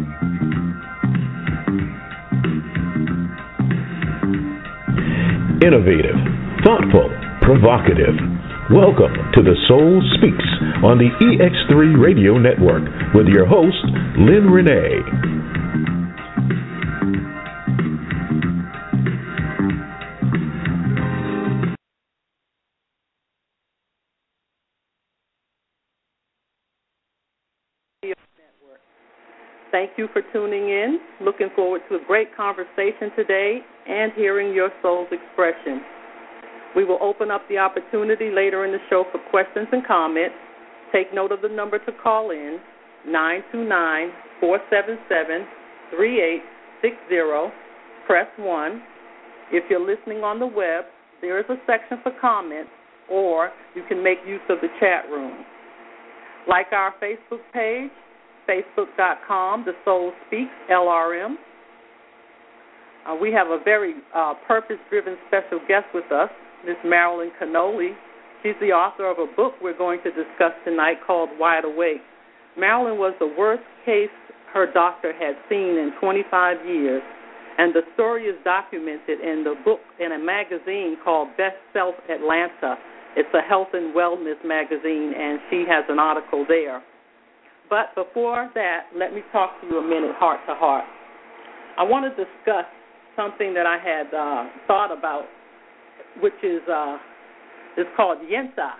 Innovative, thoughtful, provocative. Welcome to The Soul Speaks on the EX3 Radio Network with your host, Lynn Renee. Thank you for tuning in. Looking forward to a great conversation today and hearing your soul's expression. We will open up the opportunity later in the show for questions and comments. Take note of the number to call in, 929-477-3860. Press 1. If you're listening on the web, there is a section for comments, or you can make use of the chat room. Like our Facebook page, Facebook.com, The Soul Speaks, LRM. We have a very purpose-driven special guest with us, Ms. Marilyn Cannoli. She's the author of a book we're going to discuss tonight called Wide Awake. Marilyn was the worst case her doctor had seen in 25 years, and the story is documented in the book in a magazine called Best Self Atlanta. It's a health and wellness magazine, and she has an article there. But before that, let me talk to you a minute, heart to heart. I want to discuss something that I had thought about, which is it's called Yenta.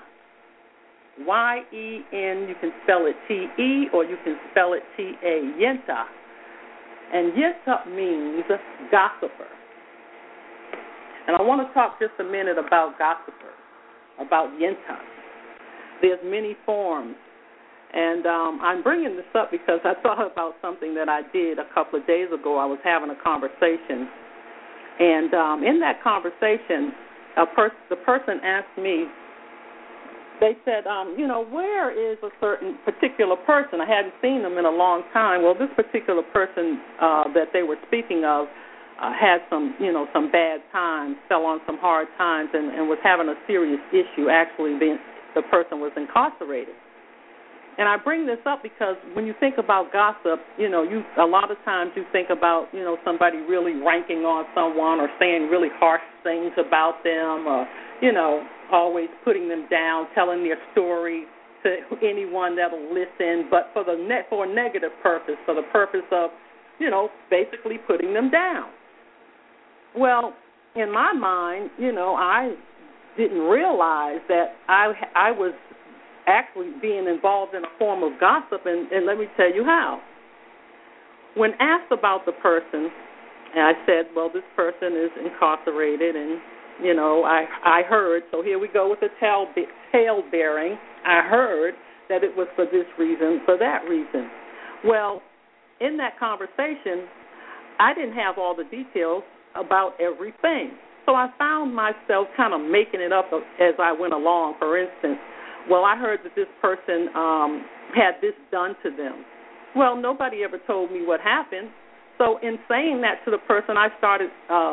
Y-E-N, you can spell it T-E or you can spell it T-A, Yenta. And Yenta means gossiper. And I want to talk just a minute about gossiper, about Yenta. There's many forms. And I'm bringing this up because I thought about something that I did a couple of days ago. I was having a conversation. And in that conversation, the person asked me, they said, where is a certain particular person? I hadn't seen them in a long time. Well, this particular person that they were speaking of had some bad times, fell on some hard times, and was having a serious issue. Actually, the person was incarcerated. And I bring this up because when you think about gossip, a lot of times you think about, somebody really ranking on someone or saying really harsh things about them or, always putting them down, telling their story to anyone that'll listen, but for a negative purpose, for the purpose of, basically putting them down. Well, in my mind, I didn't realize that I was actually being involved in a form of gossip, and let me tell you how. When asked about the person, and I said, well, this person is incarcerated, and, I heard, so here we go with the tale bearing. I heard that it was for this reason, for that reason. Well, in that conversation, I didn't have all the details about everything. So I found myself kind of making it up as I went along. For instance, well, I heard that this person had this done to them. Well, nobody ever told me what happened. So in saying that to the person, I started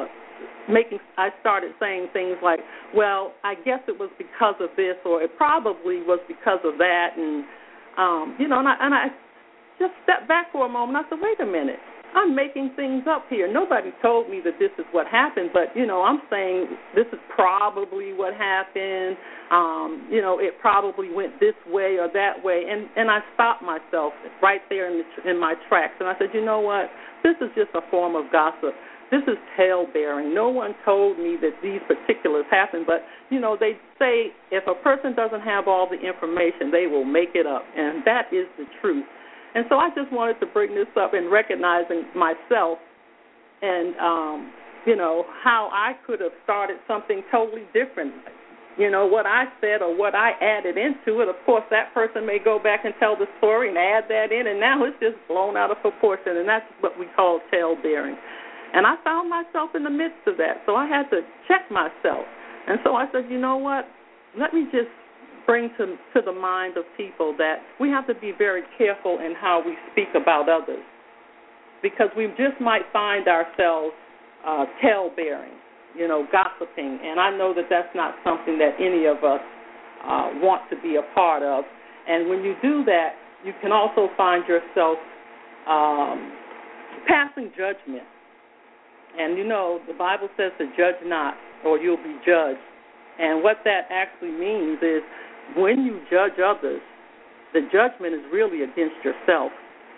saying things like, well, I guess it was because of this, or it probably was because of that, and I just stepped back for a moment. I said, wait a minute. I'm making things up here. Nobody told me that this is what happened, but, I'm saying this is probably what happened. It probably went this way or that way. And I stopped myself right there in my tracks. And I said, you know what? This is just a form of gossip. This is tale-bearing. No one told me that these particulars happened, but, they say if a person doesn't have all the information, they will make it up, and that is the truth. And so I just wanted to bring this up and recognizing myself and, how I could have started something totally different. What I said or what I added into it, of course, that person may go back and tell the story and add that in, and now it's just blown out of proportion, and that's what we call tale-bearing. And I found myself in the midst of that, so I had to check myself. And so I said, you know what, let me just bring to the mind of people that we have to be very careful in how we speak about others, because we just might find ourselves tale-bearing, gossiping, and I know that that's not something that any of us want to be a part of. And when you do that, you can also find yourself passing judgment. And, you know, the Bible says to judge not, or you'll be judged. And what that actually means is when you judge others, the judgment is really against yourself.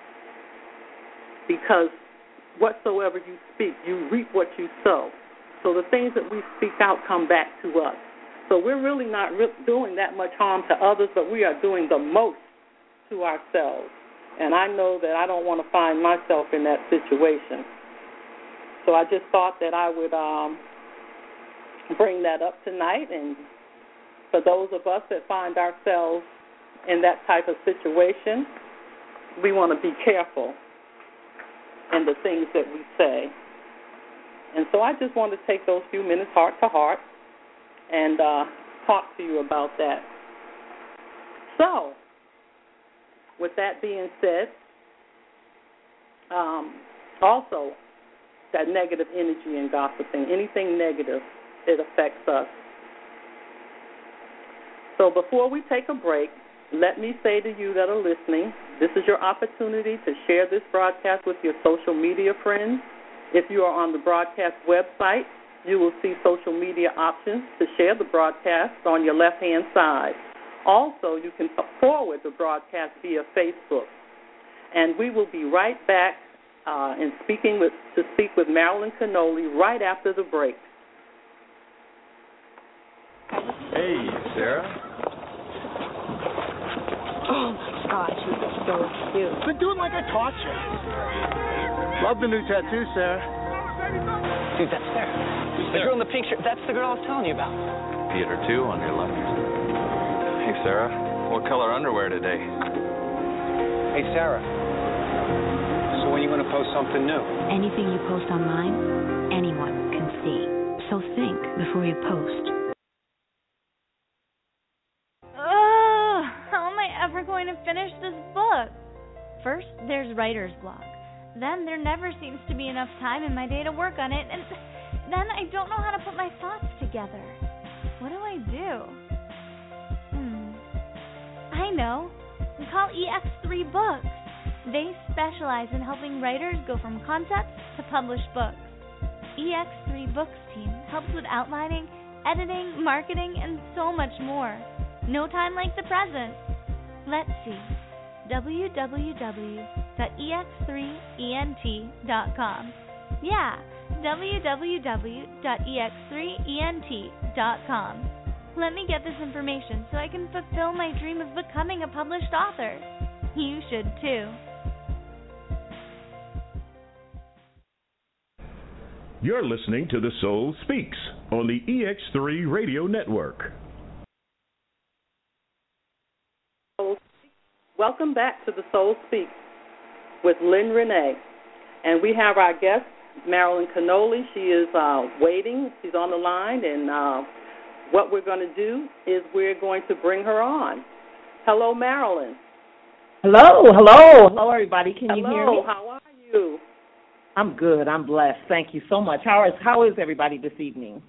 Because whatsoever you speak, you reap what you sow. So the things that we speak out come back to us. So we're really not doing that much harm to others, but we are doing the most to ourselves. And I know that I don't want to find myself in that situation. So I just thought that I would bring that up tonight. And for those of us that find ourselves in that type of situation, we want to be careful in the things that we say. And so I just wanted to take those few minutes heart to heart and talk to you about that. So, with that being said, also that negative energy and gossiping, anything negative, it affects us. So before we take a break, let me say to you that are listening, this is your opportunity to share this broadcast with your social media friends. If you are on the broadcast website, you will see social media options to share the broadcast on your left-hand side. Also, you can forward the broadcast via Facebook. And we will be right back to speak with Marilyn Cannoli right after the break. Hey, Sarah. Oh, my gosh, he's so cute. Been doing like I taught you. Love the new tattoo, Sarah. Dude, that's Sarah. The girl in the pink shirt, that's the girl I was telling you about. Theater 2 on your left. Hey, Sarah. What color underwear today? Hey, Sarah. So when are you going to post something new? Anything you post online, anyone can see. So think before you post. How am I ever going to finish this book? First, there's writer's block. Then there never seems to be enough time in my day to work on it, and then I don't know how to put my thoughts together. What do I do? I know. Call EX3 Books. They specialize in helping writers go from concept to published books. EX3 Books team helps with outlining, editing, marketing, and so much more. No time like the present. Let's see. www.ex3ent.com. Yeah, www.ex3ent.com. Let me get this information so I can fulfill my dream of becoming a published author. You should too. You're listening to The Soul Speaks on the EX3 Radio Network. Welcome back to The Soul Speaks with Lynn Renee. And we have our guest, Marilyn Cannoli. She is waiting. She's on the line. And what we're going to do is we're going to bring her on. Hello, Marilyn. Hello, everybody. Can you hear me? Hello, how are you? I'm good. I'm blessed. Thank you so much. How is everybody this evening?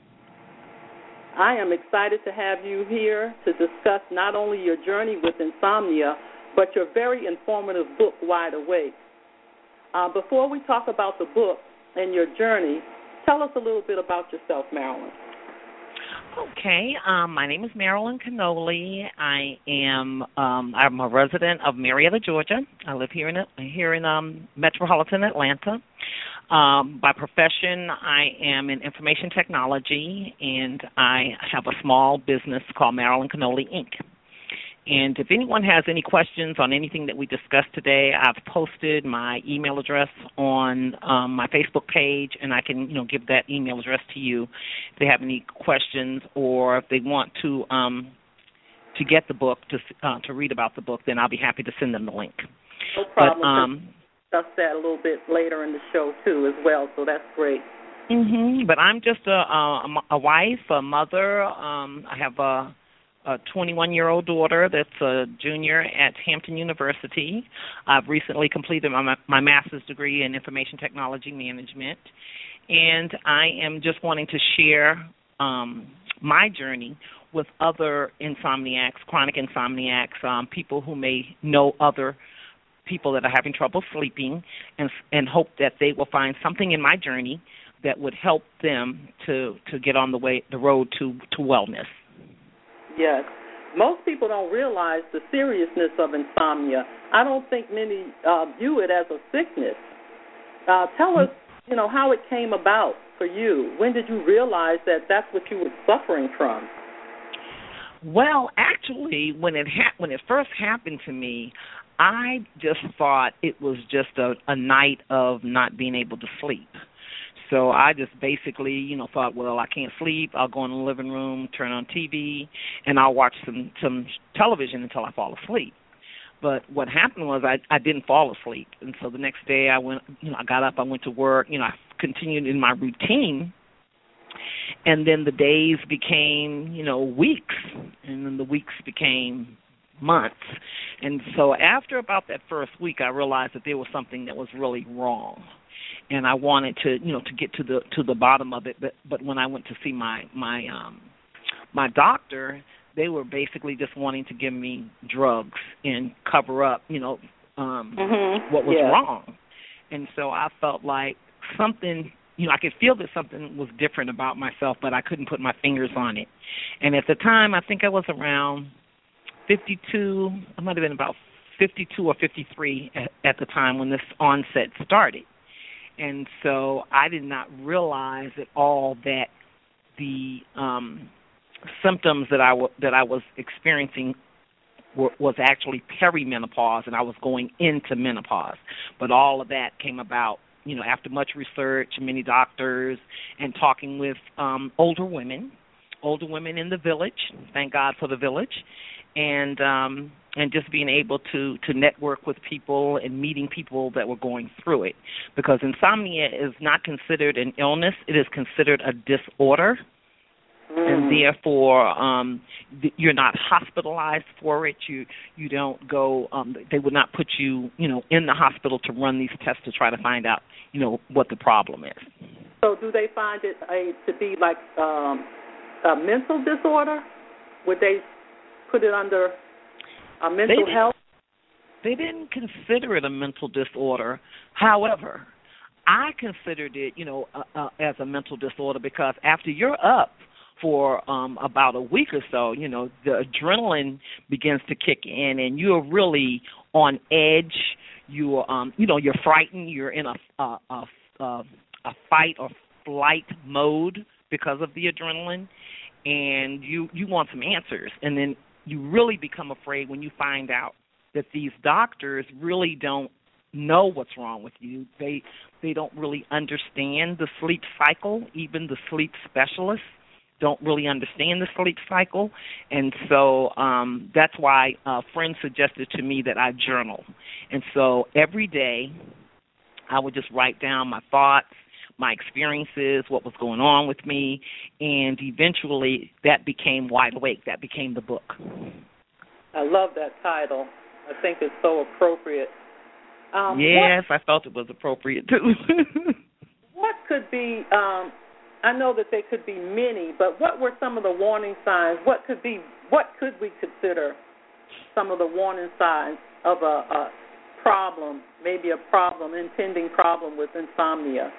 I am excited to have you here to discuss not only your journey with insomnia, but your very informative book, Wide Awake. Before we talk about the book and your journey, tell us a little bit about yourself, Marilyn. Okay. My name is Marilyn Cannoli. I'm a resident of Marietta, Georgia. I live here in metropolitan Atlanta. By profession, I am in information technology, and I have a small business called Marilyn Cannoli, Inc. And if anyone has any questions on anything that we discussed today, I've posted my email address on my Facebook page, and I can, give that email address to you if they have any questions, or if they want to get the book to read about the book. Then I'll be happy to send them the link. No problem. Discuss that a little bit later in the show too, as well. So that's great. But I'm just a wife, a mother. I have a 21-year-old daughter that's a junior at Hampton University. I've recently completed my master's degree in information technology management, and I am just wanting to share my journey with other insomniacs, chronic insomniacs, people who may know other people that are having trouble sleeping and hope that they will find something in my journey that would help them to get on the road to wellness. Yes. Most people don't realize the seriousness of insomnia. I don't think many view it as a sickness. Tell us, how it came about for you. When did you realize that that's what you were suffering from? Well, actually, when it first happened to me, I just thought it was just a night of not being able to sleep. So I just basically, thought, well, I can't sleep. I'll go in the living room, turn on TV, and I'll watch some television until I fall asleep. But what happened was I didn't fall asleep, and so the next day I got up, I went to work, I continued in my routine, and then the days became, weeks, and then the weeks became months. And so after about that first week, I realized that there was something that was really wrong, and I wanted to, to get to the bottom of it. But when I went to see my doctor, they were basically just wanting to give me drugs and cover up, what was wrong. And so I felt like something, I could feel that something was different about myself, but I couldn't put my fingers on it. And at the time, I think I was around 52, I might have been about 52 or 53 at the time when this onset started. And so I did not realize at all that the symptoms that I was experiencing was actually perimenopause, and I was going into menopause. But all of that came about, after much research, many doctors, and talking with older women in the village. Thank God for the village, and just being able to network with people and meeting people that were going through it, because insomnia is not considered an illness; it is considered a disorder. And therefore, you're not hospitalized for it. You don't go. They would not put you, in the hospital to run these tests to try to find out, what the problem is. So, do they find it to be like a mental disorder? Would they put it under mental health? They didn't consider it a mental disorder. However, I considered it, as a mental disorder because after you're up for about a week or so, the adrenaline begins to kick in, and you're really on edge. You're frightened. You're in a fight or flight mode because of the adrenaline, and you want some answers. And then you really become afraid when you find out that these doctors really don't know what's wrong with you. They don't really understand the sleep cycle. Even the sleep specialists don't really understand the sleep cycle, and so that's why a friend suggested to me that I journal. And so every day I would just write down my thoughts, my experiences, what was going on with me, and eventually that became Wide Awake. That became the book. I love that title. I think it's so appropriate. Yes, I felt it was appropriate too. What could be... I know that there could be many, but what were some of the warning signs? What could we consider some of the warning signs of a problem, maybe impending problem with insomnia?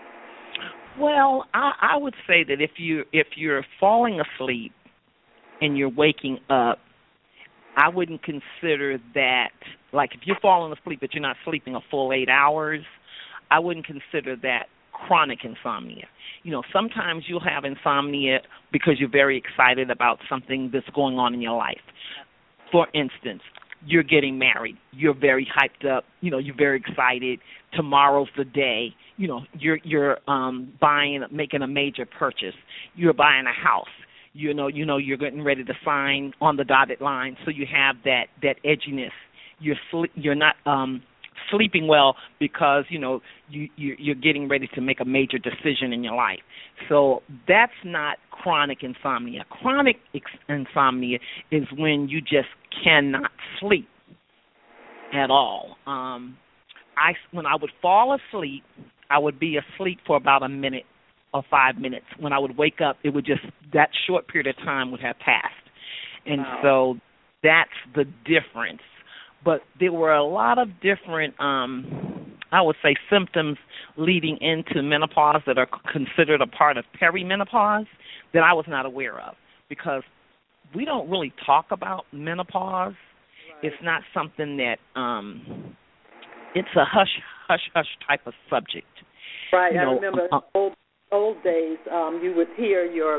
Well, I would say that if you're falling asleep and you're waking up, I wouldn't consider that, like if you're falling asleep but you're not sleeping a full 8 hours, I wouldn't consider that chronic insomnia. Sometimes you'll have insomnia because you're very excited about something that's going on in your life. For instance, you're getting married. You're very hyped up. You're very excited. Tomorrow's the day. You're making a major purchase. You're buying a house. You're getting ready to sign on the dotted line. So you have that edginess. You're not sleeping well because you're getting ready to make a major decision in your life. So that's not chronic insomnia. Chronic insomnia is when you just cannot sleep at all. When I would fall asleep, I would be asleep for about a minute or 5 minutes. When I would wake up, it would just, that short period of time would have passed. And so that's the difference. but there were a lot of different, I would say, symptoms leading into menopause that are considered a part of perimenopause that I was not aware of, because we don't really talk about menopause. Right. It's not something that it's a hush type of subject. Right. I remember old days. You would hear your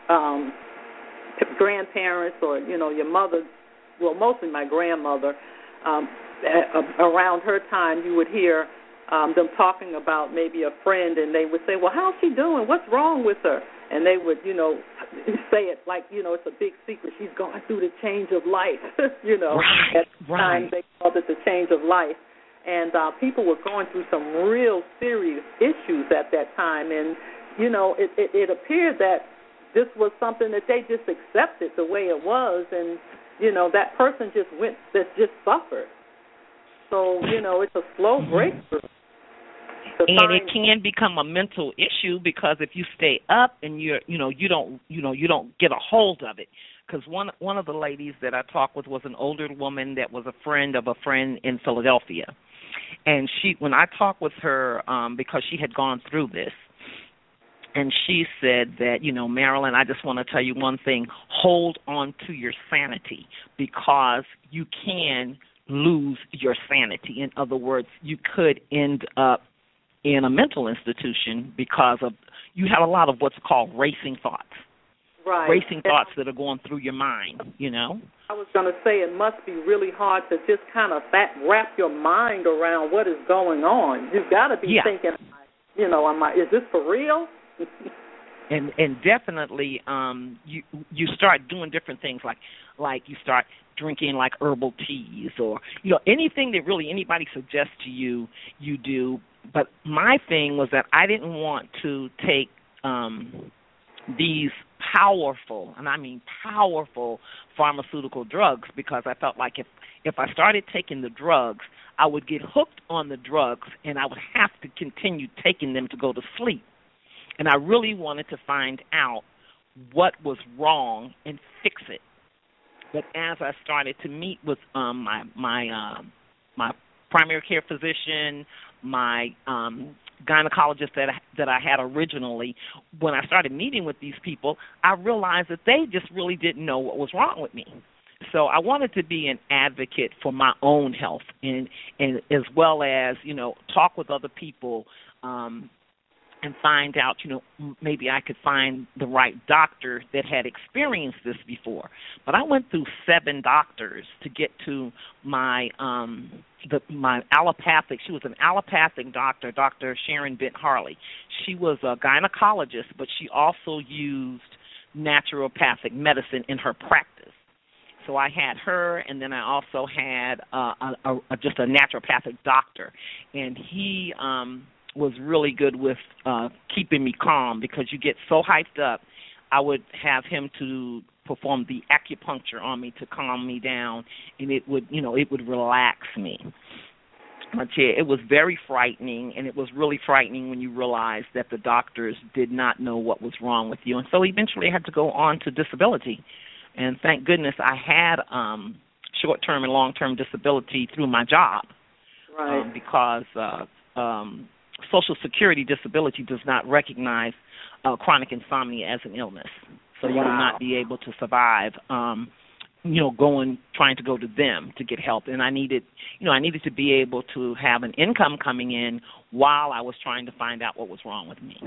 grandparents or your mother. Well, mostly my grandmother. Around her time, you would hear them talking about maybe a friend, and they would say, "Well, how's she doing? What's wrong with her?" And they would, say it like, it's a big secret. She's going through the change of life, Right, At the time, they called it the change of life. And people were going through some real serious issues at that time. And, it appeared that this was something that they just accepted the way it was. And, that person just suffered. So, it's a slow breakthrough. And it can become a mental issue, because if you stay up and you don't get a hold of it. Because one of the ladies that I talked with was an older woman that was a friend of a friend in Philadelphia, and when I talked with her, because she had gone through this, and she said that, Marilyn, I just want to tell you one thing: hold on to your sanity, because you can lose your sanity. In other words, you could end up in a mental institution because of you have a lot of what's called racing thoughts. Right. Racing thoughts that are going through your mind, I was going to say it must be really hard to just kind of wrap your mind around what is going on. You've got to be thinking, is this for real? And definitely, you start doing different things like you start drinking like herbal teas or anything that really anybody suggests to you, you do. But my thing was that I didn't want to take these powerful, and I mean powerful, pharmaceutical drugs, because I felt like if I started taking the drugs, I would get hooked on the drugs and I would have to continue taking them to go to sleep. And I really wanted to find out what was wrong and fix it. But as I started to meet with my primary care physician, my gynecologist that I had originally, when I started meeting with these people, I realized that they just really didn't know what was wrong with me. So I wanted to be an advocate for my own health, and as well as talk with other people and find out maybe I could find the right doctor that had experienced this before. But I went through 7 doctors to get to my my allopathic. She was an allopathic doctor, Dr. Sharon Bent Harley. She was a gynecologist, but she also used naturopathic medicine in her practice. So I had her, and then I also had just a naturopathic doctor, and he was really good with keeping me calm, because you get so hyped up. I would have him to perform the acupuncture on me to calm me down, and it would relax me. But yeah, it was very frightening, and it was really frightening when you realize that the doctors did not know what was wrong with you. And so eventually I had to go on to disability. And thank goodness I had short-term and long-term disability through my job. Right. Because Social Security disability does not recognize chronic insomnia as an illness. So you will not be able to survive, trying to go to them to get help. And I needed to be able to have an income coming in while I was trying to find out what was wrong with me.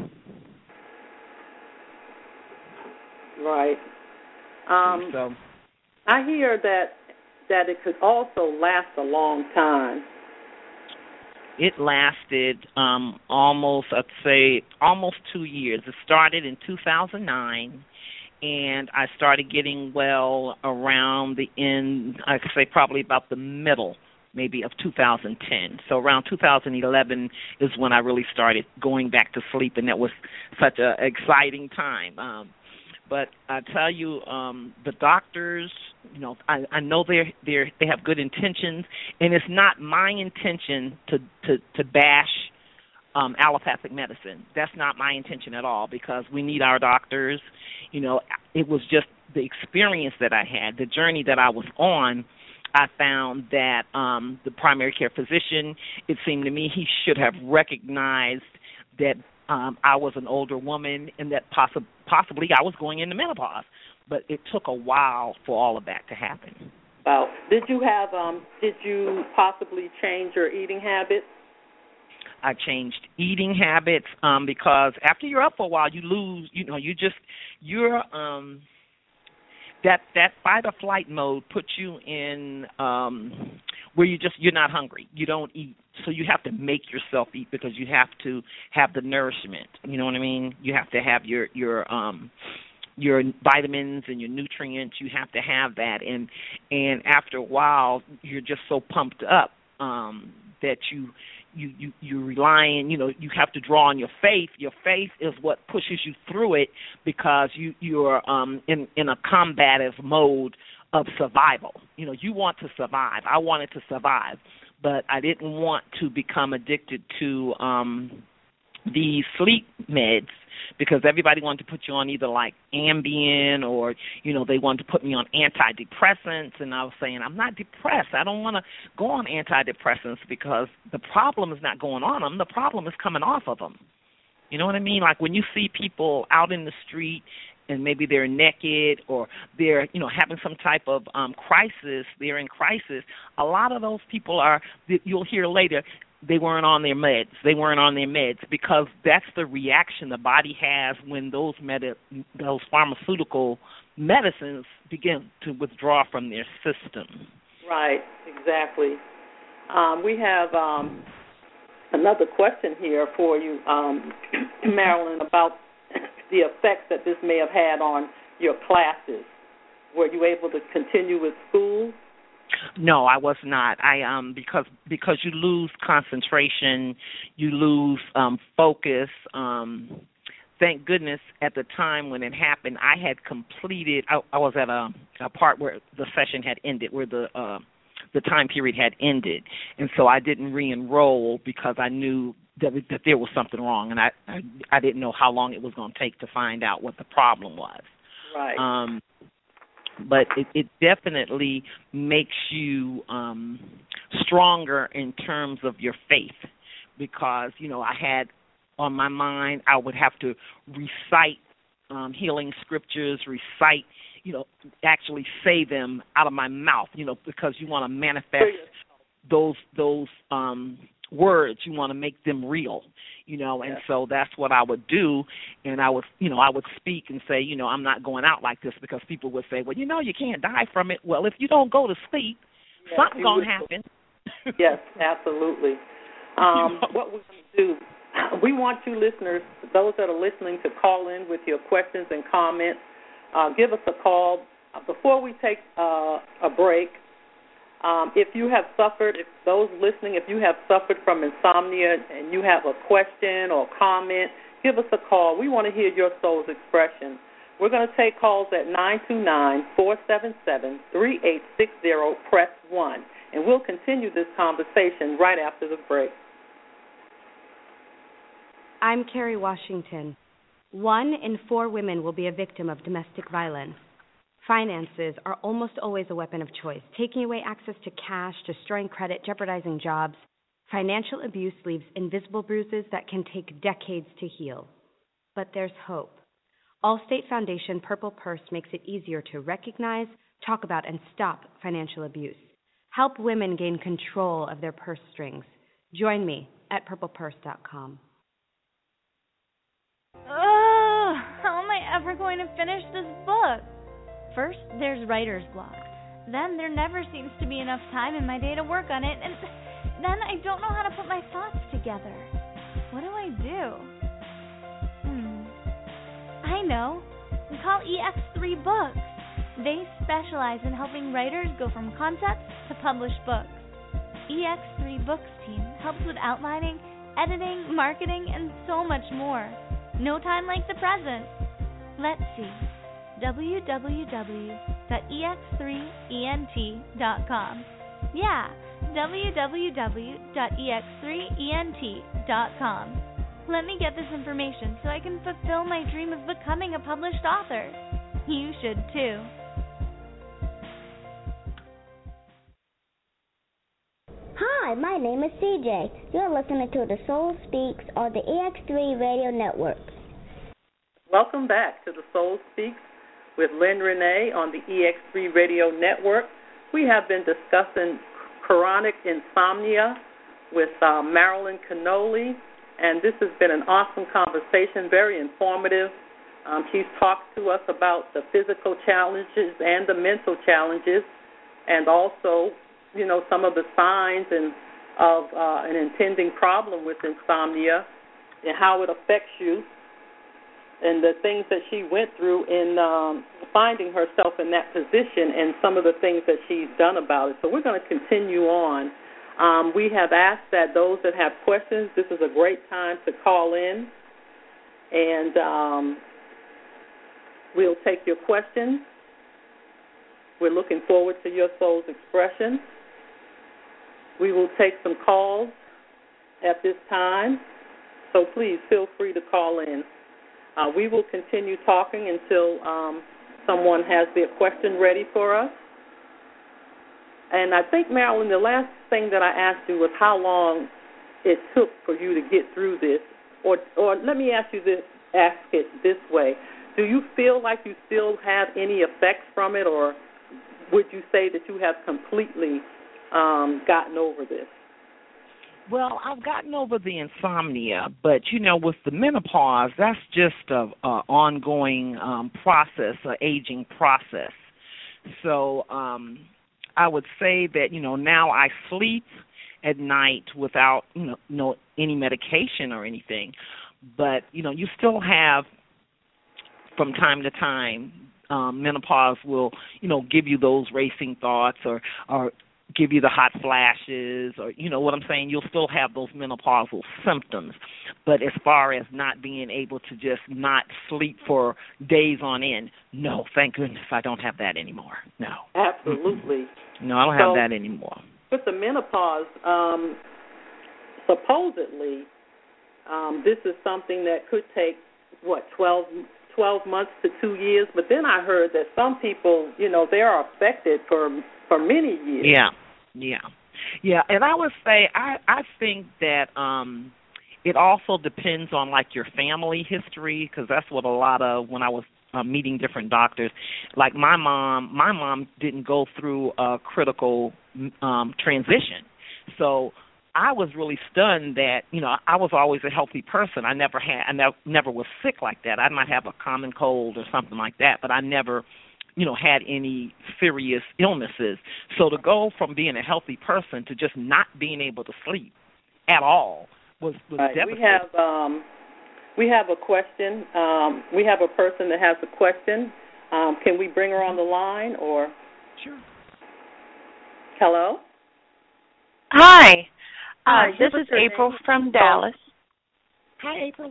Right. So I hear that it could also last a long time. It lasted almost 2 years. It started in 2009, and I started getting well around the end, I could say probably about the middle, maybe, of 2010. So around 2011 is when I really started going back to sleep, and that was such an exciting time. But I tell you, the doctors, I know they have good intentions, and it's not my intention to bash allopathic medicine. That's not my intention at all, because we need our doctors. It was just the experience that I had, the journey that I was on. I found that the primary care physician, it seemed to me he should have recognized that I was an older woman and that possibly I was going into menopause. But it took a while for all of that to happen. Wow. Did you possibly change your eating habits? I changed eating habits because after you're up for a while, you lose. That fight or flight mode puts you in where you're not hungry. You don't eat, so you have to make yourself eat because you have to have the nourishment. You know what I mean? You have to have your vitamins and your nutrients. You have to have that, and after a while, you're just so pumped up that you rely on, you have to draw on your faith. Your faith is what pushes you through it because you're in a combative mode of survival. You want to survive. I wanted to survive, but I didn't want to become addicted to the sleep meds because everybody wanted to put you on either like Ambien or, they wanted to put me on antidepressants. And I was saying, I'm not depressed. I don't want to go on antidepressants because the problem is not going on them. The problem is coming off of them. You know what I mean? Like when you see people out in the street and maybe they're naked or they're, having some type of crisis, they're in crisis, a lot of those people you'll hear later, they weren't on their meds. They weren't on their meds because that's the reaction the body has when those pharmaceutical medicines begin to withdraw from their system. Right, exactly. We have another question here for you, Marilyn, about the effects that this may have had on your classes. Were you able to continue with school? No, I was not. Because you lose concentration, you lose focus. Thank goodness at the time when it happened, I had completed. I was at a part where the session had ended, where the time period had ended, and so I didn't re-enroll because I knew that there was something wrong, and I didn't know how long it was going to take to find out what the problem was. Right. But it definitely makes you stronger in terms of your faith because, I had on my mind I would have to recite healing scriptures, recite, actually say them out of my mouth, because you want to manifest those words. You want to make them real, and so that's what I would do. And I would speak and say, I'm not going out like this because people would say, well, you can't die from it. Well, if you don't go to sleep, something's going to happen. Yes, absolutely. What we're going to do, we want you listeners, those that are listening, to call in with your questions and comments. Give us a call. Before we take a break, if you have suffered, if those listening, if you have suffered from insomnia and you have a question or comment, give us a call. We want to hear your soul's expression. We're going to take calls at 929-477-3860, press 1, and we'll continue this conversation right after the break. I'm Kerry Washington. 1 in 4 women will be a victim of domestic violence. Finances are almost always a weapon of choice, taking away access to cash, destroying credit, jeopardizing jobs. Financial abuse leaves invisible bruises that can take decades to heal. But there's hope. Allstate Foundation Purple Purse makes it easier to recognize, talk about, and stop financial abuse. Help women gain control of their purse strings. Join me at purplepurse.com. How am I ever going to finish this book? First, there's writer's block. Then there never seems to be enough time in my day to work on it, and then I don't know how to put my thoughts together. What do I do? I know. Call EX3 Books. They specialize in helping writers go from concept to published books. EX3 Books team helps with outlining, editing, marketing, and so much more. No time like the present. Let's see. www.ex3ent.com. Yeah, www.ex3ent.com. Let me get this information so I can fulfill my dream of becoming a published author. You should too. Hi, my name is CJ. You're listening to The Soul Speaks on the EX3 Radio Network. Welcome back to The Soul Speaks with Lynn Renee on the EX3 Radio Network. We have been discussing chronic insomnia with Marilyn Cannoli, and this has been an awesome conversation, very informative. She's talked to us about the physical challenges and the mental challenges, and also, you know, some of the signs of an impending problem with insomnia and how it affects you, and the things that she went through in finding herself in that position and some of the things that she's done about it. So we're going to continue on. We have asked that those that have questions, this is a great time to call in, and we'll take your questions. We're looking forward to your soul's expression. We will take some calls at this time, so please feel free to call in. We will continue talking until someone has their question ready for us. And I think, Marilyn, the last thing that I asked you was how long it took for you to get through this. Or let me ask it this way. Do you feel like you still have any effects from it, or would you say that you have completely gotten over this? Well, I've gotten over the insomnia, but, you know, with the menopause, that's just an ongoing process, an aging process. So I would say that, you know, now I sleep at night without, no any medication or anything. But, you know, you still have, from time to time, menopause will, you know, give you those racing thoughts or give you the hot flashes, or, you know what I'm saying? You'll still have those menopausal symptoms. But as far as not being able to just not sleep for days on end, no, thank goodness I don't have that anymore. No. Absolutely. No, I don't have that anymore. With the menopause, supposedly, this is something that could take, 12 months to 2 years, but then I heard that some people, you know, they are affected for many years. Yeah, and I would say I think that it also depends on, like, your family history, because that's what a lot of, when I was meeting different doctors, like my mom didn't go through a critical transition, so I was really stunned that, you know, I was always a healthy person. I never was sick like that. I might have a common cold or something like that, but I never, you know, had any serious illnesses. So to go from being a healthy person to just not being able to sleep at all was devastating. We have a question. We have a person that has a question. Can we bring her on the line, or? Sure. Hello? Hi. This is April from Dallas. Hi, April.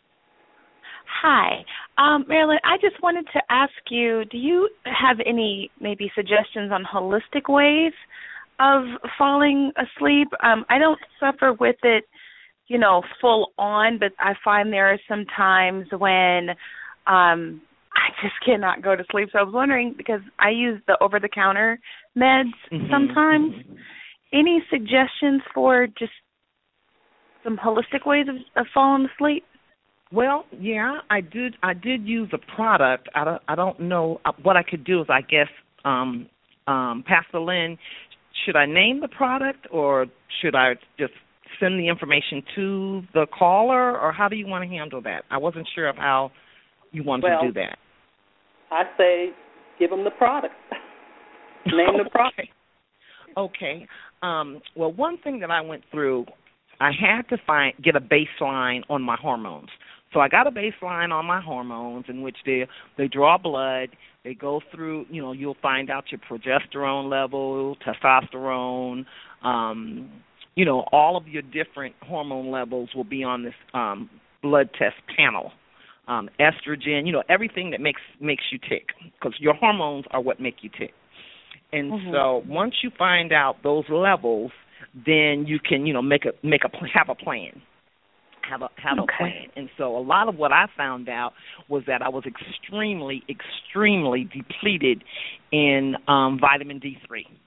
Hi. Marilyn, I just wanted to ask you, do you have any maybe suggestions on holistic ways of falling asleep? I don't suffer with it, you know, full on, but I find there are some times when I just cannot go to sleep. So I was wondering, because I use the over-the-counter meds sometimes, any suggestions for just some holistic ways of falling asleep? Well, yeah, I did use a product. I don't know what I could do. Is I guess, Pastor Lynn, should I name the product, or should I just send the information to the caller, or how do you want to handle that? I wasn't sure of how you wanted to do that. I say give them the product. Name the product. Okay. Well, one thing that I went through, I had to get a baseline on my hormones. So I got a baseline on my hormones, in which they draw blood, they go through, you know, you'll find out your progesterone level, testosterone, you know, all of your different hormone levels will be on this blood test panel. Estrogen, you know, everything that makes you tick, because your hormones are what make you tick. And so once you find out those levels, then you can, you know, have a plan. Have a plan. And so a lot of what I found out was that I was extremely, extremely depleted in vitamin D3.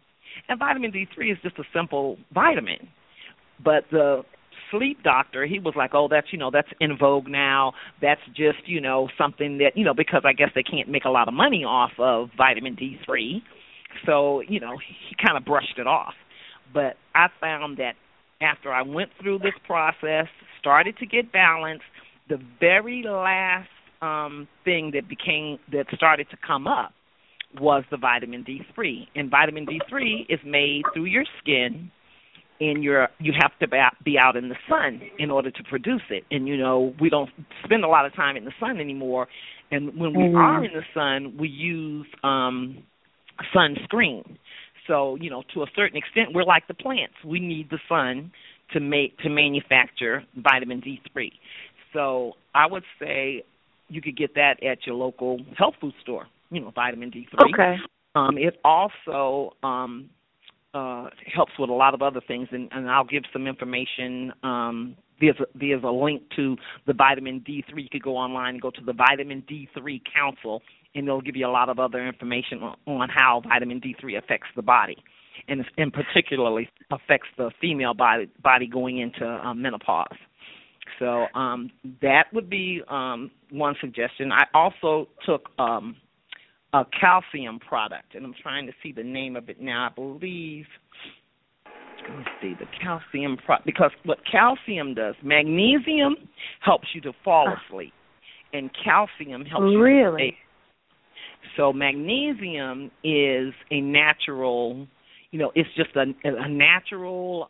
And vitamin D3 is just a simple vitamin. But the sleep doctor, he was like, oh, that's in vogue now. That's just, something that, because I guess they can't make a lot of money off of vitamin D3. So, he kind of brushed it off. But I found that after I went through this process, started to get balanced, the very last thing that started to come up was the vitamin D3. And vitamin D3 is made through your skin, and you have to be out in the sun in order to produce it. And, we don't spend a lot of time in the sun anymore. And when we are in the sun, we use sunscreen. So, to a certain extent, we're like the plants. We need the sun to manufacture vitamin D3. So I would say you could get that at your local health food store, vitamin D3. Okay. It also helps with a lot of other things, and I'll give some information. There's a link to the vitamin D3. You could go online and go to the Vitamin D3 Council, and they'll give you a lot of other information on how vitamin D3 affects the body, and particularly affects the female body going into menopause. So that would be one suggestion. I also took a calcium product, and I'm trying to see the name of it now. I believe, let me see, the calcium product, because what calcium does, magnesium helps you to fall asleep, and calcium helps you to stay. So magnesium is a natural, it's just a natural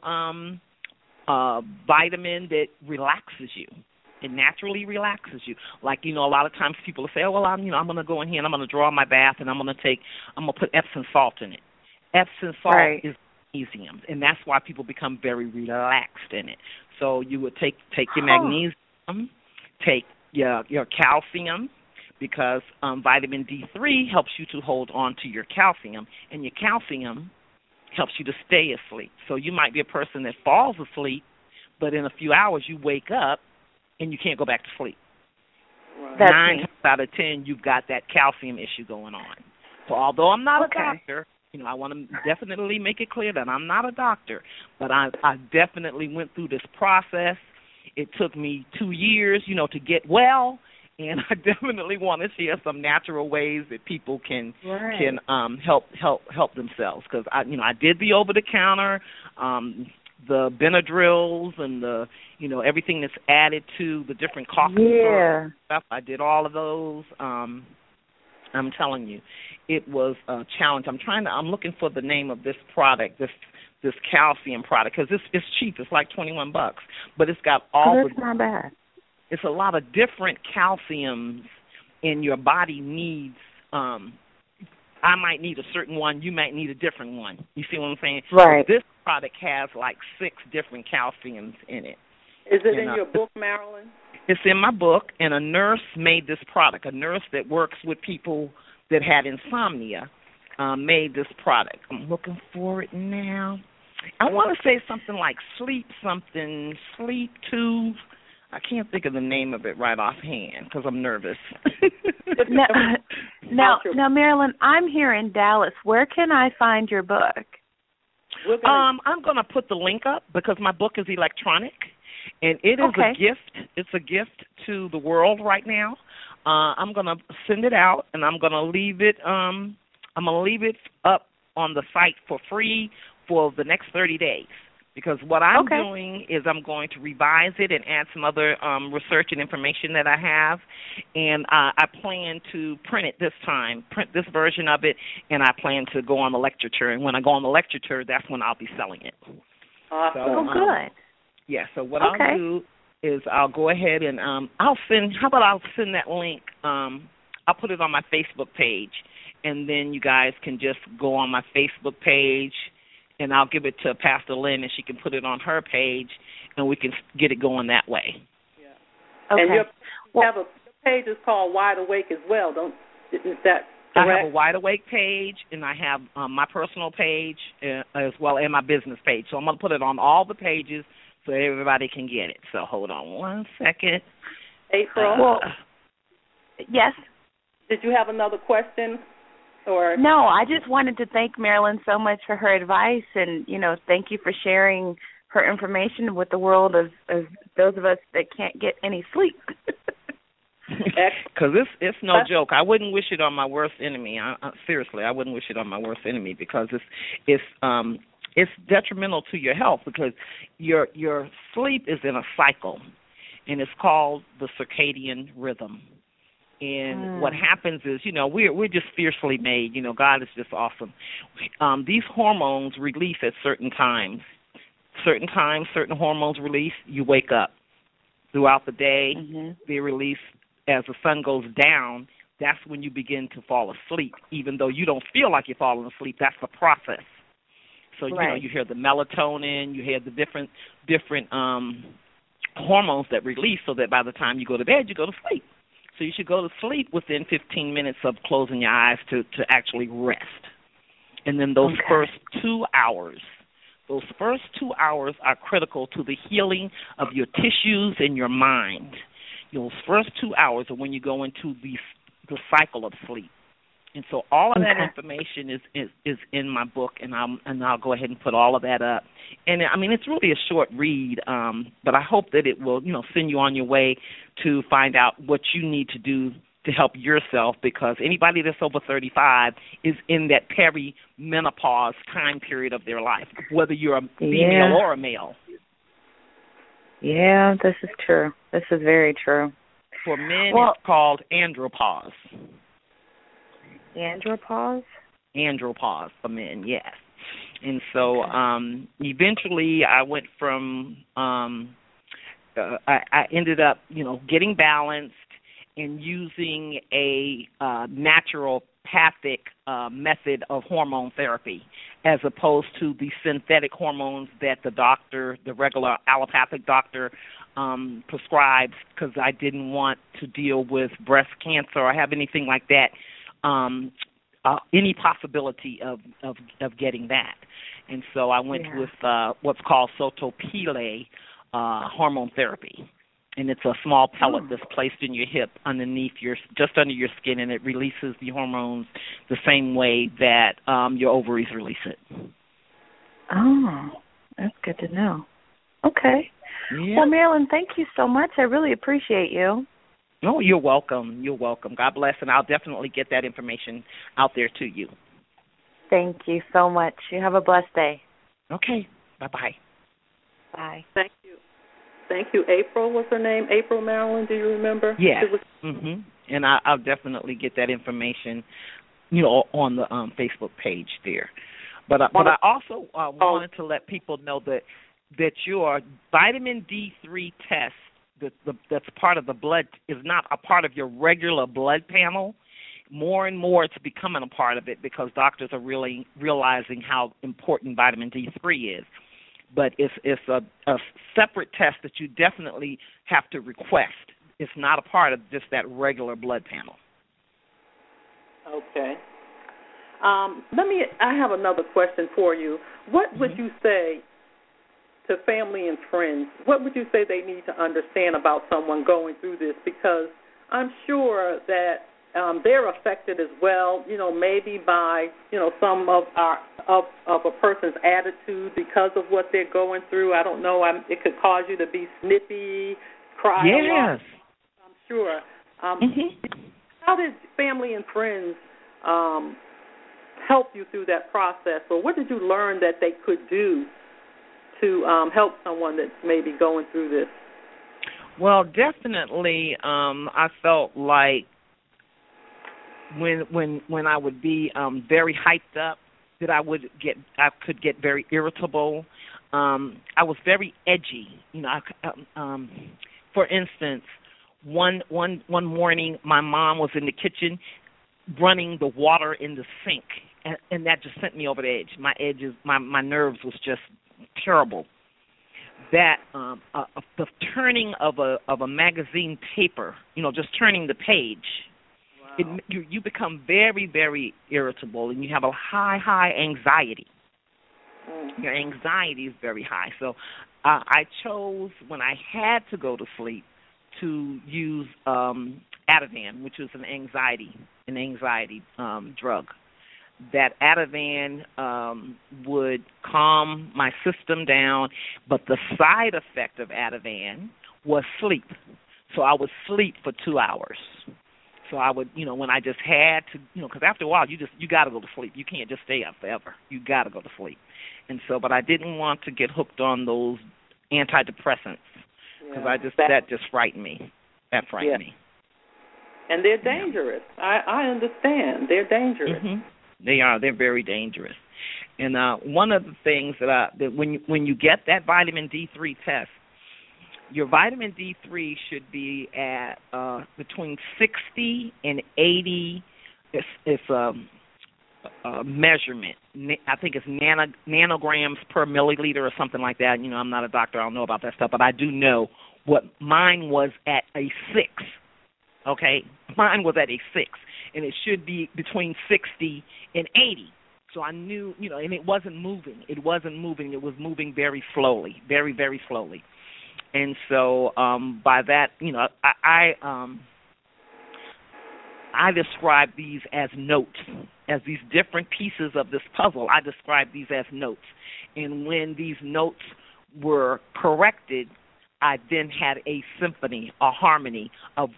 vitamin that relaxes you. It naturally relaxes you. Like, a lot of times people say, oh, well, I'm going to go in here and I'm going to draw my bath and I'm going to put Epsom salt in it. Epsom salt is magnesium, and that's why people become very relaxed in it. So you would take your magnesium, take your calcium, because vitamin D3 helps you to hold on to your calcium, and your calcium helps you to stay asleep. So you might be a person that falls asleep, but in a few hours you wake up and you can't go back to sleep. Right. 9 times out of 10, you've got that calcium issue going on. So although I'm not a doctor, I want to definitely make it clear that I'm not a doctor, but I definitely went through this process. It took me 2 years, to get well, and I definitely want to share some natural ways that people can help themselves, because I did the over the counter, the Benadryls and the everything that's added to the different cough stuff. I did all of those. I'm telling you, it was a challenge. I'm looking for the name of this product, this calcium product, because it's cheap. It's like $21, but it's got all that's not bad. It's a lot of different calciums, and your body needs. I might need a certain one. You might need a different one. You see what I'm saying? Right. So this product has like 6 different calciums in it. Is it in your book, Marilyn? It's in my book, and a nurse made this product. A nurse that works with people that had insomnia made this product. I'm looking for it now. I want to say something like Sleep 2. I can't think of the name of it right offhand because I'm nervous. Now, Marilyn, I'm here in Dallas. Where can I find your book? I'm going to put the link up because my book is electronic, and it is a gift. It's a gift to the world right now. I'm going to send it out, and I'm going to leave it. I'm going to leave it up on the site for free for the next 30 days. Because what I'm doing is I'm going to revise it and add some other research and information that I have. And I plan to print this version of it, and I plan to go on the lecture tour. And when I go on the lecture tour, that's when I'll be selling it. Awesome. So, good. Yeah, so what I'll do is I'll go ahead and I'll send that link. I'll put it on my Facebook page, and then you guys can just go on my Facebook page, and I'll give it to Pastor Lynn, and she can put it on her page, and we can get it going that way. Yeah. Okay. And your page is called Wide Awake as well, is that correct? I have a Wide Awake page, and I have my personal page as well, and my business page. So I'm going to put it on all the pages so everybody can get it. So hold on one second. April? Yes? Did you have another question? Or no, I just wanted to thank Marilyn so much for her advice, and thank you for sharing her information with the world of those of us that can't get any sleep. Because it's no joke. I wouldn't wish it on my worst enemy. Seriously, I wouldn't wish it on my worst enemy because it's detrimental to your health because your sleep is in a cycle, and it's called the circadian rhythm. And what happens is, we're just fiercely made. God is just awesome. These hormones release at certain times. Certain times, certain hormones release, you wake up. Throughout the day, they release as the sun goes down. That's when you begin to fall asleep, even though you don't feel like you're falling asleep. That's the process. So, you hear the melatonin, you hear the different hormones that release so that by the time you go to bed, you go to sleep. So you should go to sleep within 15 minutes of closing your eyes to actually rest. And then those first 2 hours are critical to the healing of your tissues and your mind. Those first 2 hours are when you go into the cycle of sleep. And so all of that information is in my book, and I'll go ahead and put all of that up. And I mean, it's really a short read, but I hope that it will, send you on your way to find out what you need to do to help yourself, because anybody that's over 35 is in that perimenopause time period of their life, whether you're a female or a male. Yeah, this is true. This is very true. For men, it's called andropause. Andropause? Andropause for men, yes. And so eventually I went from, I ended up, getting balanced and using a naturopathic method of hormone therapy as opposed to the synthetic hormones that the regular allopathic doctor prescribes, because I didn't want to deal with breast cancer or have anything like that. Any possibility of getting that. And so I went with what's called Sotopile hormone therapy. And it's a small pellet that's placed in your hip just under your skin, and it releases the hormones the same way that your ovaries release it. Oh, that's good to know. Okay. Yeah. Well, Marilyn, thank you so much. I really appreciate you. Oh, you're welcome. You're welcome. God bless, and I'll definitely get that information out there to you. Thank you so much. You have a blessed day. Okay. Bye-bye. Bye. Thank you. Thank you. April was her name. April Marilyn, do you remember? Yes. And I'll definitely get that information, on the Facebook page there. But I also wanted to let people know that your vitamin D3 test that's part of the blood is not a part of your regular blood panel. More and more it's becoming a part of it because doctors are really realizing how important vitamin D3 is. But it's a separate test that you definitely have to request. It's not a part of just that regular blood panel. Okay. I have another question for you. What would you say to family and friends? What would you say they need to understand about someone going through this? Because I'm sure that they're affected as well, maybe by, some of a person's attitude because of what they're going through. I don't know. It could cause you to be snippy, cry a lot. I'm sure. How did family and friends help you through that process? Or what did you learn that they could do to help someone that's maybe going through this? Well, definitely, I felt like when I would be very hyped up, that I could get very irritable. I was very edgy. For instance, one morning, my mom was in the kitchen running the water in the sink, and that just sent me over the edge. My nerves was just terrible. That the turning of a magazine paper, just turning the page, you become very, very irritable, and you have a high anxiety. Your anxiety is very high. So I chose, when I had to go to sleep, to use Ativan, which is an anxiety drug. that Ativan would calm my system down, but the side effect of Ativan was sleep. So I would sleep for 2 hours. So I would, when I just had to, because after a while you got to go to sleep. You can't just stay up forever. You got to go to sleep. And so, but I didn't want to get hooked on those antidepressants because that just frightened me. That frightened me. And they're dangerous. I understand. They're dangerous. Mm-hmm. They are. They're very dangerous. And one of the things that when you get that vitamin D3 test, your vitamin D3 should be at between 60 and 80. It's a measurement. I think it's nanograms per milliliter or something like that. I'm not a doctor. I don't know about that stuff, but I do know what mine was at a 6. Okay? Mine was at a 6, and it should be between 60 and 80. So I knew, and it wasn't moving. It wasn't moving. It was moving very slowly, very, very slowly. And so by that, I describe these as notes, as these different pieces of this puzzle. I describe these as notes. And when these notes were corrected, I then had a symphony, a harmony of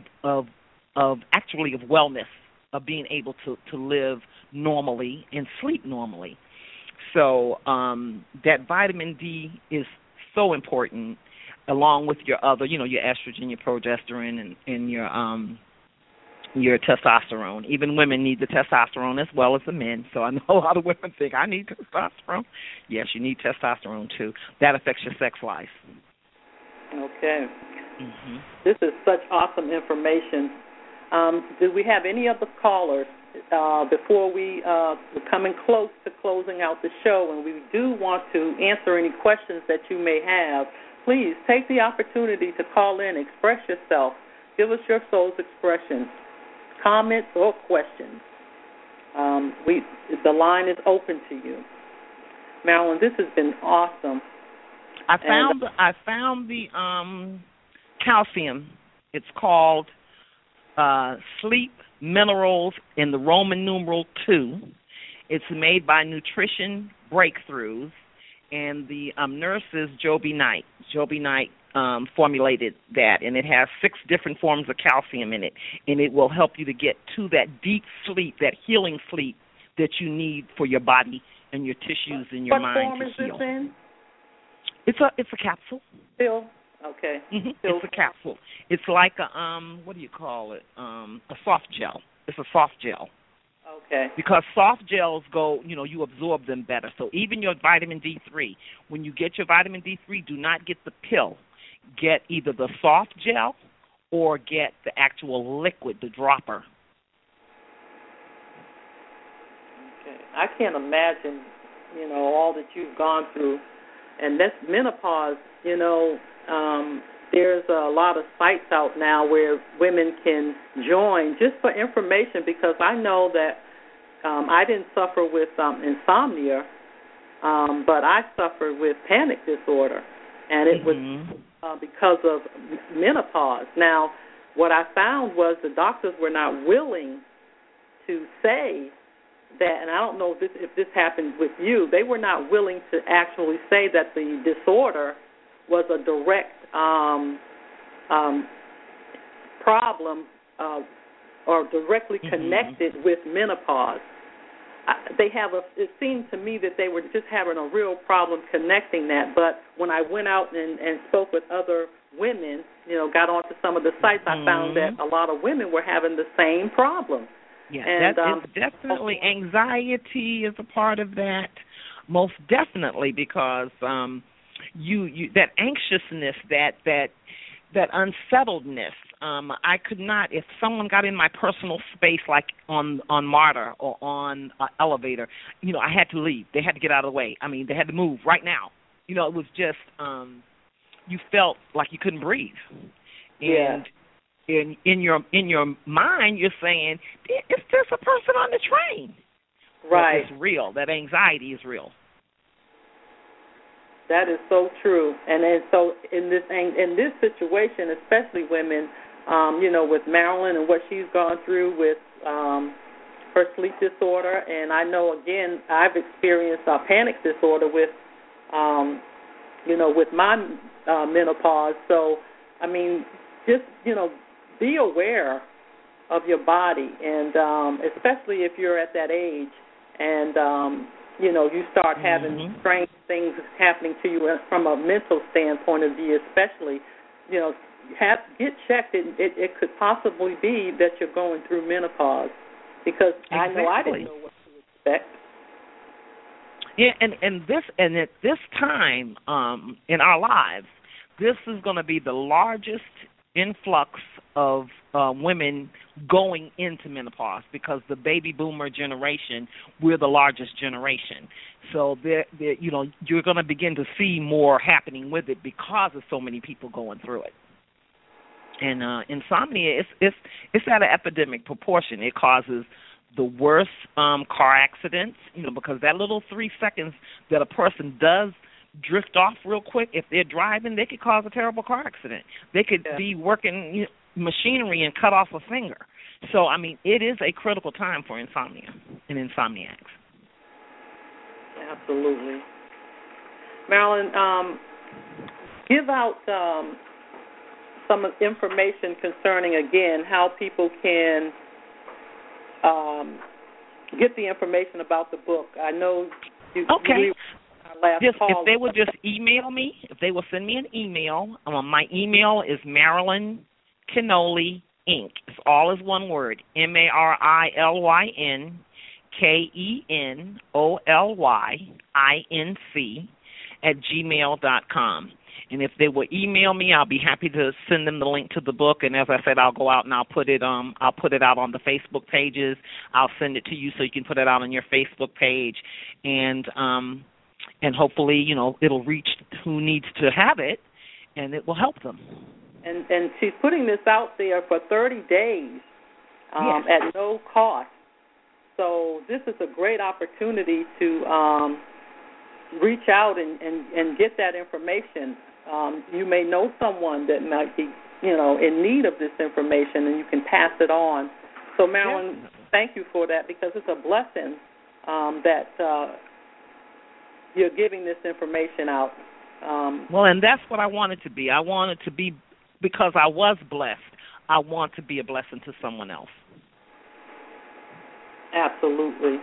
wellness, of being able to live normally and sleep normally. So that vitamin D is so important, along with your other, your estrogen, your progesterone, and your testosterone. Even women need the testosterone as well as the men. So I know a lot of women think, I need testosterone. Yes, you need testosterone too. That affects your sex life. Okay. Mm-hmm. This is such awesome information. Do we have any other callers before we're coming close to closing out the show, and we do want to answer any questions that you may have? Please take the opportunity to call in, express yourself, give us your soul's expression, comments or questions. The line is open to you. Marilyn, this has been awesome. I found the calcium. It's called Sleep Minerals in the Roman numeral 2. It's made by Nutrition Breakthroughs, and the nurse is Joby Knight. Joby Knight formulated that, and it has 6 different forms of calcium in it, and it will help you to get to that deep sleep, that healing sleep that you need for your body and your tissues and your mind to heal. What form is this in? It's a capsule. Pill? Okay. Mm-hmm. It's a capsule. It's like a what do you call it? A soft gel. It's a soft gel. Okay. Because soft gels go, you absorb them better. So even your vitamin D3, when you get your vitamin D3, do not get the pill. Get either the soft gel or get the actual liquid, the dropper. Okay. I can't imagine, all that you've gone through. And that's menopause, there's a lot of sites out now where women can join just for information, because I know that I didn't suffer with insomnia, but I suffered with panic disorder, and it was because of menopause. Now, what I found was the doctors were not willing to say that, and I don't know if this happened with you, they were not willing to actually say that the disorder was a direct problem or directly connected with menopause. It seemed to me that they were just having a real problem connecting that, but when I went out and spoke with other women, got onto some of the sites, I found that a lot of women were having the same problem. Yeah, and, that is definitely anxiety is a part of that, most definitely, because you that anxiousness, that unsettledness. I could not, if someone got in my personal space, like on MARTA or on elevator, I had to leave. They had to get out of the way. I mean, they had to move right now. It was just you felt like you couldn't breathe. And in your mind, you're saying, is this a person on the train? Right. But it's real. That anxiety is real. That is so true. And then so in this situation, especially women, with Marilyn and what she's gone through with her her sleep disorder, and I know, again, I've experienced a panic disorder with, with my menopause. So, I mean, just, be aware of your body, and especially if you're at that age and, you start having strange things happening to you from a mental standpoint of view, especially, get checked. It could possibly be that you're going through menopause, because I know I didn't know what to expect. Yeah, and at this time in our lives, this is going to be the largest influx of women going into menopause, because the baby boomer generation, we're the largest generation. So you're going to begin to see more happening with it because of so many people going through it. And insomnia, it's at an epidemic proportion. It causes the worst car accidents, because that little 3 seconds that a person does drift off real quick, if they're driving, they could cause a terrible car accident. They could be working machinery and cut off a finger. So, I mean, it is a critical time for insomnia and insomniacs. Absolutely. Marilyn, give out some information concerning, again, how people can get the information about the book. I know you. Okay. If they would just email me, if they will send me an email, my email is Marilyn Kenoli Inc. It's all is one word, MarilynKenolYinc @gmail.com. And if they will email me, I'll be happy to send them the link to the book. And as I said, I'll go out and I'll put it out on the Facebook pages. I'll send it to you so you can put it out on your Facebook page, and hopefully, it'll reach who needs to have it, and it will help them. And she's putting this out there for 30 days at no cost. So this is a great opportunity to reach out and get that information. You may know someone that might be, in need of this information, and you can pass it on. So, Marilyn, thank you for that, because it's a blessing that you're giving this information out. Well, and that's what I wanted to be. I wanted to be, because I was blessed, I want to be a blessing to someone else. Absolutely.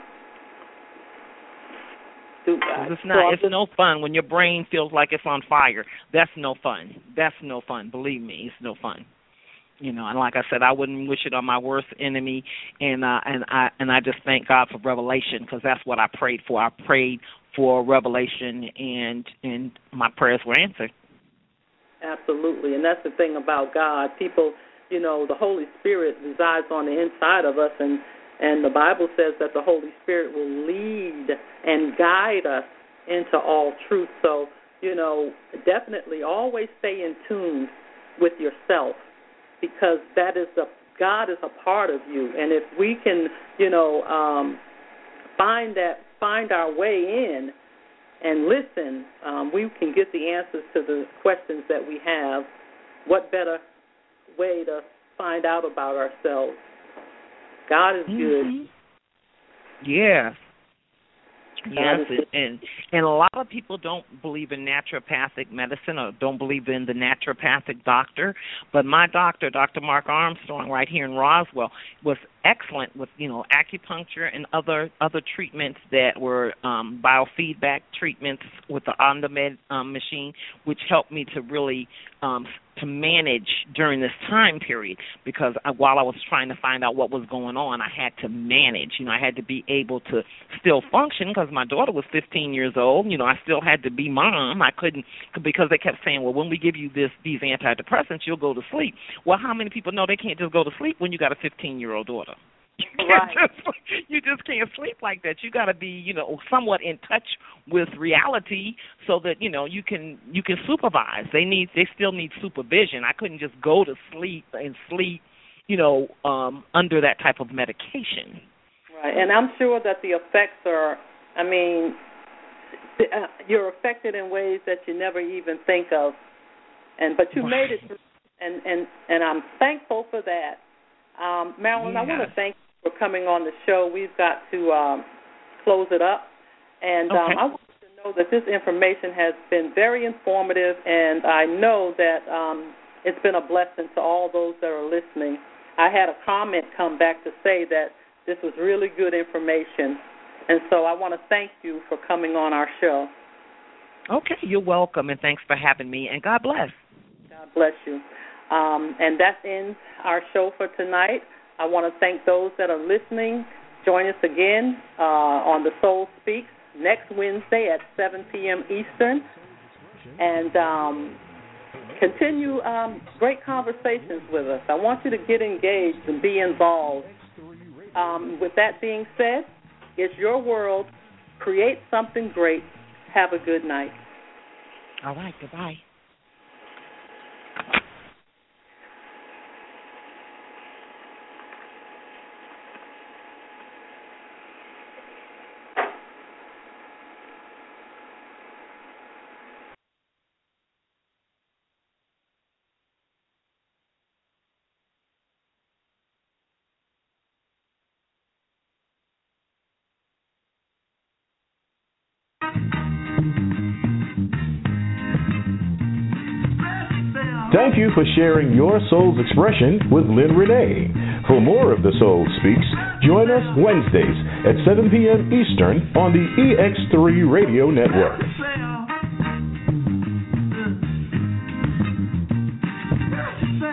It's no fun when your brain feels like it's on fire. That's no fun. Believe me, it's no fun. And like I said, I wouldn't wish it on my worst enemy. And I just thank God for revelation, because that's what I prayed for. I prayed for revelation, and my prayers were answered. Absolutely, and that's the thing about God. People, the Holy Spirit resides on the inside of us, and the Bible says that the Holy Spirit will lead and guide us into all truth. So, definitely always stay in tune with yourself, because God is a part of you. And if we can, find our way in and listen, we can get the answers to the questions that we have. What better way to find out about ourselves? God is good. Yes. Yes, and a lot of people don't believe in naturopathic medicine or don't believe in the naturopathic doctor, but my doctor, Dr. Mark Armstrong, right here in Roswell, was excellent with, acupuncture and other treatments that were biofeedback treatments with the OnDemand machine, which helped me to really to manage during this time period, because while I was trying to find out what was going on, I had to manage. I had to be able to still function, because my daughter was 15 years old. I still had to be mom. I couldn't, because they kept saying, well, when we give you these antidepressants, you'll go to sleep. Well, how many people know they can't just go to sleep when you got a 15-year-old daughter? Right. You just can't sleep like that. You got to be, somewhat in touch with reality, so that you can supervise. They still need supervision. I couldn't just go to sleep under that type of medication. Right, and I'm sure that the effects are. You're affected in ways that you never even think of, but you made it through, and I'm thankful for that. Marilyn, I want to thank you for coming on the show. We've got to close it up. And okay. I want you to know that this information has been very informative, and I know that it's been a blessing to all those that are listening. I had a comment come back to say that this was really good information, and so I want to thank you for coming on our show. Okay, you're welcome, and thanks for having me, and God bless. God bless you. And that ends our show for tonight. I want to thank those that are listening. Join us again on The Soul Speaks next Wednesday at 7 p.m. Eastern, and continue great conversations with us. I want you to get engaged and be involved. With that being said, it's your world. Create something great. Have a good night. All right, goodbye. Thank you for sharing your soul's expression with Lynn Renee. For more of The Soul Speaks, join us Wednesdays at 7 p.m. Eastern on the EX3 Radio Network.